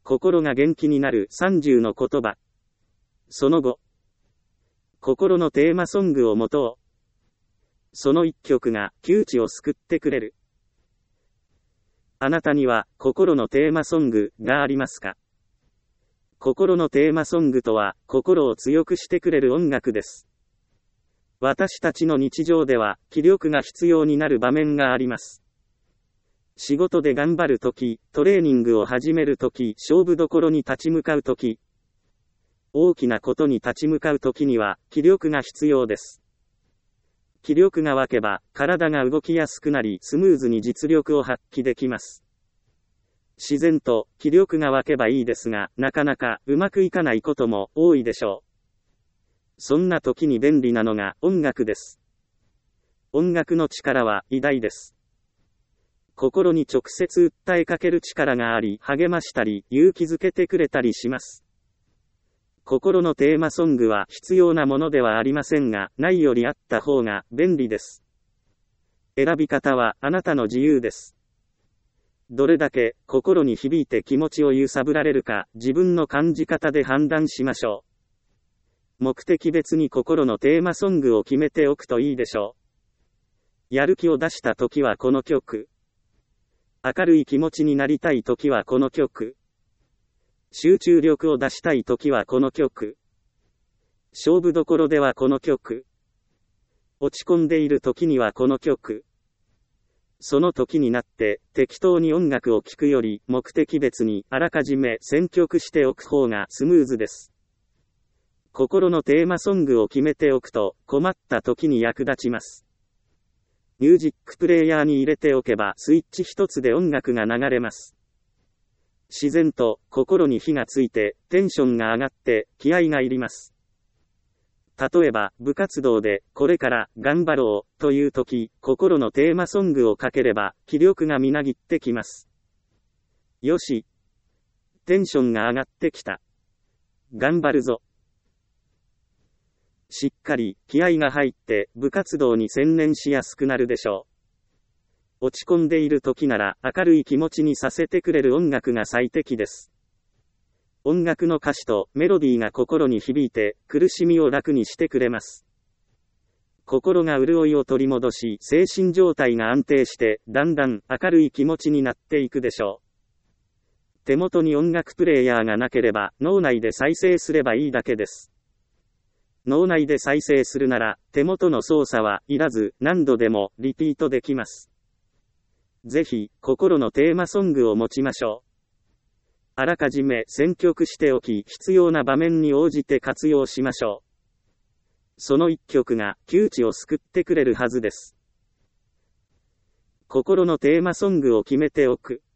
心が元気になる30の言葉。その後、心のテーマソングを持とう。その一曲が窮地を救ってくれる。あなたには心のテーマソングがありますか？心のテーマソングとは、心を強くしてくれる音楽です。私たちの日常では、気力が必要になる場面があります。仕事で頑張るとき、トレーニングを始めるとき、勝負どころに立ち向かうとき、大きなことに立ち向かうときには、気力が必要です。気力が湧けば、体が動きやすくなり、スムーズに実力を発揮できます。自然と気力が湧けばいいですが、なかなかうまくいかないことも多いでしょう。そんな時に便利なのが音楽です。音楽の力は偉大です。心に直接訴えかける力があり、励ましたり、勇気づけてくれたりします。心のテーマソングは必要なものではありませんが、ないよりあった方が便利です。選び方はあなたの自由です。どれだけ心に響いて気持ちを揺さぶられるか、自分の感じ方で判断しましょう。目的別に心のテーマソングを決めておくといいでしょう。やる気を出した時はこの曲。明るい気持ちになりたい時はこの曲。集中力を出したい時はこの曲。勝負どころではこの曲。落ち込んでいる時にはこの曲。その時になって適当に音楽を聴くより目的別にあらかじめ選曲しておく方がスムーズです。心のテーマソングを決めておくと困った時に役立ちます。ミュージックプレイヤーに入れておけばスイッチ一つで音楽が流れます。自然と心に火がついてテンションが上がって気合がいります。例えば、部活動で、これから頑張ろう、という時、心のテーマソングをかければ、気力がみなぎってきます。よし。テンションが上がってきた。頑張るぞ。しっかり、気合が入って、部活動に専念しやすくなるでしょう。落ち込んでいる時なら、明るい気持ちにさせてくれる音楽が最適です。音楽の歌詞とメロディーが心に響いて苦しみを楽にしてくれます。心が潤いを取り戻し精神状態が安定してだんだん明るい気持ちになっていくでしょう。手元に音楽プレイヤーがなければ脳内で再生すればいいだけです。脳内で再生するなら手元の操作はいらず何度でもリピートできます。ぜひ心のテーマソングを持ちましょう。あらかじめ選曲しておき、必要な場面に応じて活用しましょう。その一曲が窮地を救ってくれるはずです。心のテーマソングを決めておく。